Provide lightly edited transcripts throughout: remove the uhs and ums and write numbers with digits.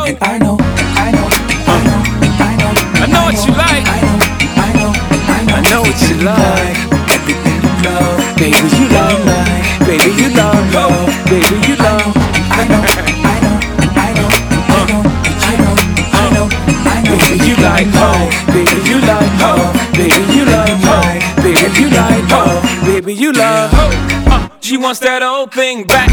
ho. And I know, I know, I know, I know, I know what you like. I know, I know, I know, I know what you like. everything you love, Baby, you love. Baby, you love. Baby, you love. I know, I know, I know, I know, I know, I know, I know, Baby, you like ho. Baby, you like ho. Baby, you like ho. Baby, you like ho. Baby, you love ho. She wants that old thing back.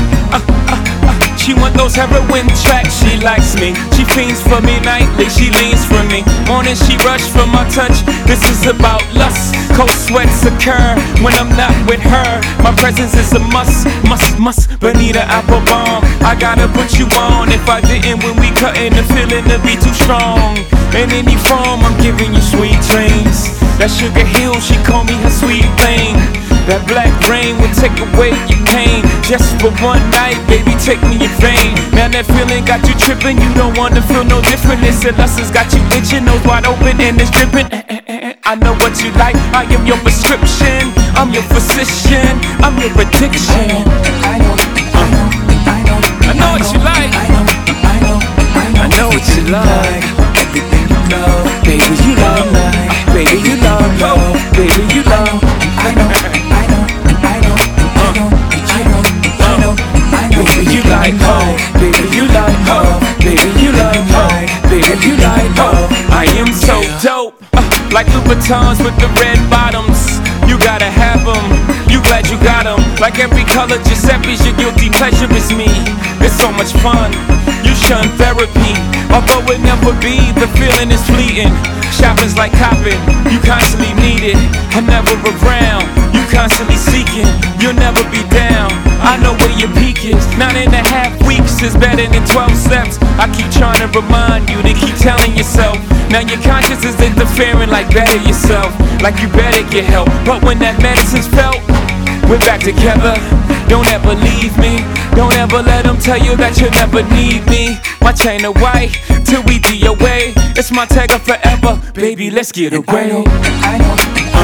She want those heroin tracks. She likes me. She fiends for me nightly. She leans for me. Morning she rush for my touch. This is about lust. Cold sweats occur when I'm not with her. My presence is a must, must, must. Bonita Applebum, I gotta put you on. If I didn't when we cuttin', the feeling to be too strong. In any form, I'm giving you sweet dreams. That Sugar Hill, she call me her sweet thing. That black rain will take away your pain. Just for one night, baby, take me in vain. Man, that feeling got you tripping. You don't wanna feel no different. This lust has got you itching, nose wide open and it's dripping. I know what you like. I am your prescription. I'm your physician. I'm your addiction. I know, I know, I know, I know what you like. I know, I know, I know what you like. everything you love, Baby, you love. Baby, you love. Baby, you love. I know, I know, I know, I know, I know, I know, I know, Baby, you like ho. Baby, you like ho. Baby, you like ho. Baby, you like ho. I am so dope. Like Louboutins with the red bottoms. You gotta have them. You glad you got them. Like every color Giuseppe's your guilty pleasure is me. It's so much fun. You shun therapy. Although it never be, the feeling is fleeting. Shopping's like copping. You constantly need it. I'm never around. You constantly seeking. You'll never be down. I know where your peak is. 9.5 weeks is better than 12 steps. I keep trying to remind you to keep telling yourself. Now your conscience is interfering like better yourself. Like you better get help. But when that medicine's felt, we're back together. Don't ever leave me. Don't ever let them tell you that you'll never need me. My chain of white till we DOA. It's my tagger forever. Baby, let's get away. I know, I know,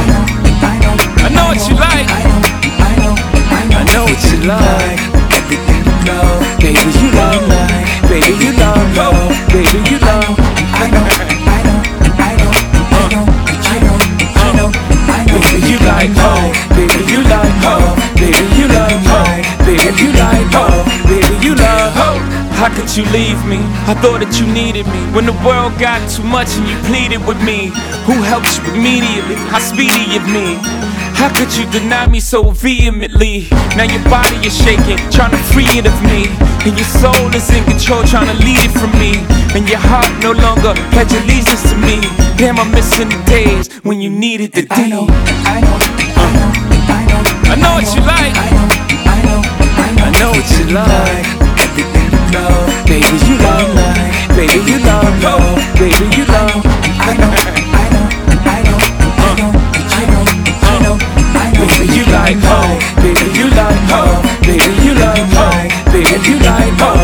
I know, I know what you like. I know, I know, I know what you like. everything you love, Baby, you love. Baby, you love. Baby, you love. I know, I know, I know, I know, I know, I know, I know, Baby, you like ho. Baby, you like ho. Baby, you like ho. Baby, you like ho. Baby, you love ho. How could you leave me? I thought that you needed me. When the world got too much and you pleaded with me. Who helped you immediately? How speedy of me? How could you deny me so vehemently? Now your body is shaking, trying to free it of me. And your soul is in control, trying to lead it from me. And your heart no longer pledge allegiance to me. Damn, I'm missing the days when you needed the I know, D. I know, I know, I know, I know what you like. I know, I know, I know what you like. everything you love, Baby, you love. Baby, you love. Baby, you love. I know, I know, I know, I know, I know, I know, I know, Baby, you like ho. Baby, you like ho. Baby, you like ho. Baby, you like ho.